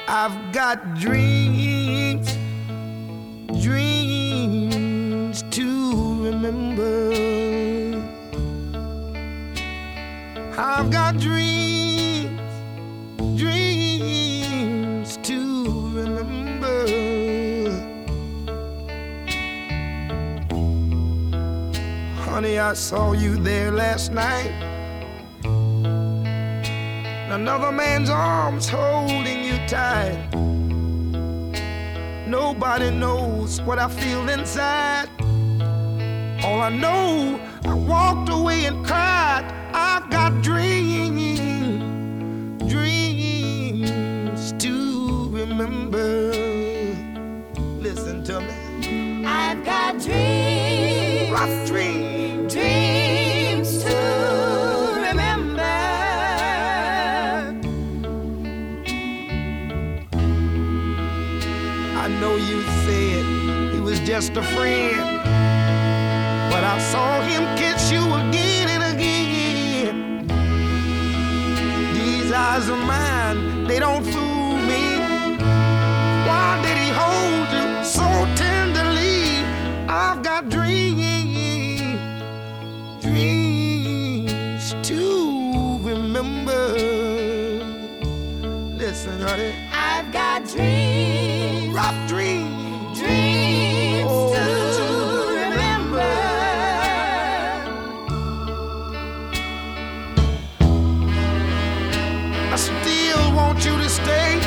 I've got dreams, dreams to remember. I've got dreams, dreams to remember. Honey, I saw you there last night. Another man's arms holding you tight. Nobody knows what I feel inside. All I know, I walked away and cried. I've got dreams, dreams to remember. Listen to me. I've got dreams, rough dreams, dreams to remember. I know you said he was just a friend, but I saw him kiss you again and again. These eyes of mine, they don't fool me. Why did he hold you so tenderly? I've got dreams, dreams to remember. Listen, honey, I've got dreams, rough dreams, dreams to remember. I still want you to stay.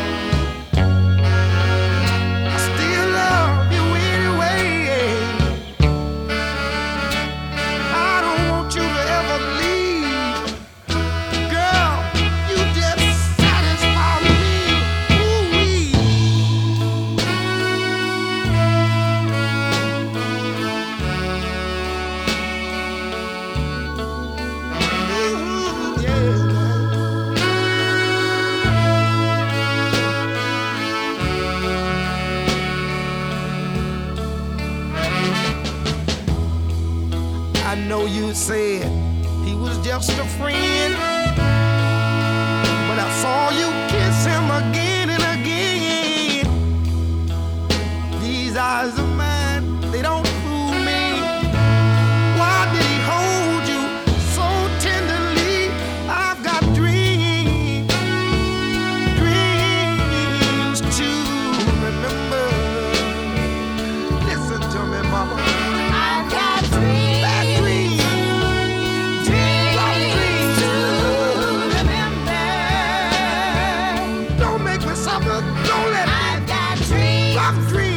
I still love you anyway. I don't want you to ever leave. Girl, you just satisfy me. Ooh-wee. Ooh, yeah. I know you said he was just a friend, but I saw you kiss him again and again. These eyes of mine, they don't fool me. Why did he hold you so tenderly? I've got dreams, dreams to remember. Listen to me, mama. I've got dreams, Bad dreams. dreams to remember. Don't make me suffer. Don't let me I've got dreams, rough dreams.